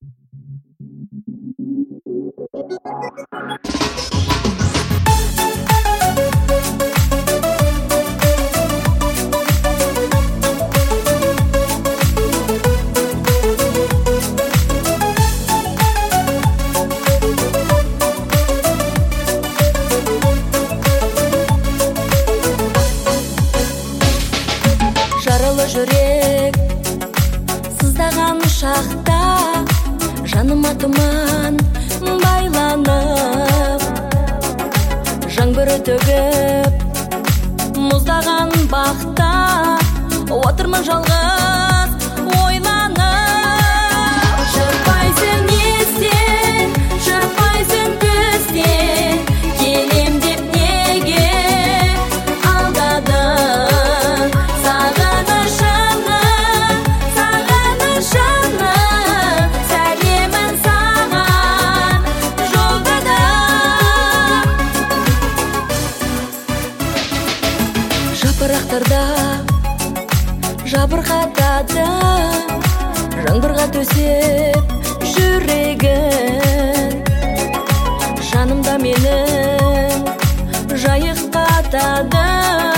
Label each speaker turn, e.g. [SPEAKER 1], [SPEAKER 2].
[SPEAKER 1] Жарылы жүрек сыздаған шақта, жаныма тұман байланып, жаңбыры төгіп мұздаған бақта, отырмын жалғыз ойланып. Шықпайсың естен, шықпайсың көзден, келем деп неге алдадың? Сағынышымны сәлемін саған жолдадым. Жапырақтарда жабырқатады, жаңбырға төсеп жүрегін, жанымда менің жайық қатады.